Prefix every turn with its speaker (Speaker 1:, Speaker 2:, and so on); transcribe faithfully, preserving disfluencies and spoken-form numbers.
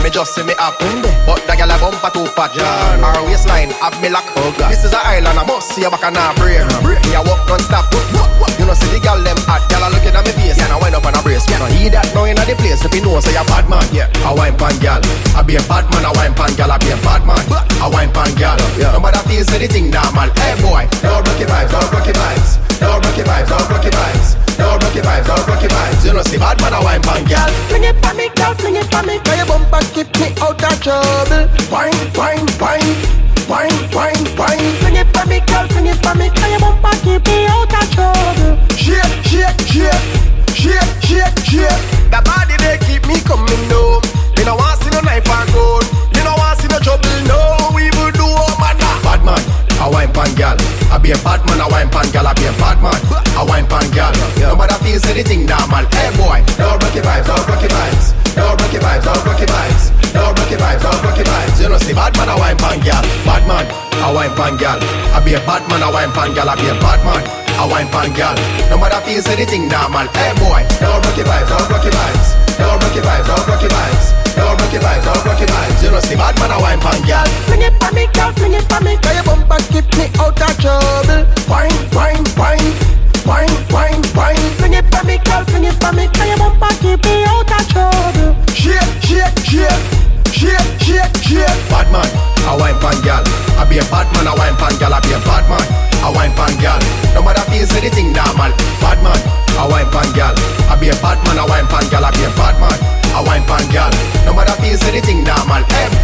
Speaker 1: me just see me up. But the girl a bumper too fat. Her waistline have me lock. This is an island, I must see a back and a break. Me a walk non-stop. You know see the girl them hot. Girl a looking at me face and I wind up on a brace. You know hear that now inna the place. If you know say a bad man, yeah. I wine pan girl. I be a bad man, I wine pan girl. I be a bad man, I wine pan girl. Nobody feels anything normal. Hey boy, no rocky vibes, no rocky vibes. No rocky vibes, no rocky vibes. No rocky vibes, no rocky vibes. You know see bad man, I wine pan girl.
Speaker 2: Fling it for me, girl, fling it for me. Cause your bumper keep me out of trouble.
Speaker 1: Wine, wine, wine. Wine, wine, wine.
Speaker 2: Fling it for me, girl, fling it for me. Cause your bumper keep me out of trouble.
Speaker 1: Shake, shake, shake. Shake, shake, shake. The body they keep me coming home. Me no want see no knife and gold. Me no want see no trouble, no. We will do all manner. Bad man, I wine pan girl. I be a bad man, I wine pan girl. I be a bad man, I wine pan girl. Nobody feels anything normal. Hey boy, no rocky vibes, no rocky vibes. No rocky vibes, no rocky vibes. No rocky vibes, no rocky vibes. You know see bad man, I wine pan girl. Bad man, I wine pan girl. I be a bad man, I wine pan girl. I be a bad man, I wine pan girl. Nobody feels anything normal. Hey boy, no rocky vibes, no rocky vibes. No rocky vibes, no rocky vibes. No rocky vibes, no rocky vibes. You know see bad man, I wine pan girl.
Speaker 2: Fling it for me, girl, fling it for me. Cause your bumper keep me out of trouble.
Speaker 1: Wine, wine, wine. Wine, wine, wine.
Speaker 2: Fling it for me, girl, fling it for me. Cause your bumper keep me out of trouble.
Speaker 1: Shake, shake, shake. Shake, shake, shake. Bad man, I wine pan girl. I be a bad man, I wine pan girl. I be a bad man, I wine pan girl. Nobody feels anything normal. Bad man, I wine pan girl. I be a bad man, I wine pan girl. I be a bad man, I wine pan girl. Nobody feels anything normal. Hey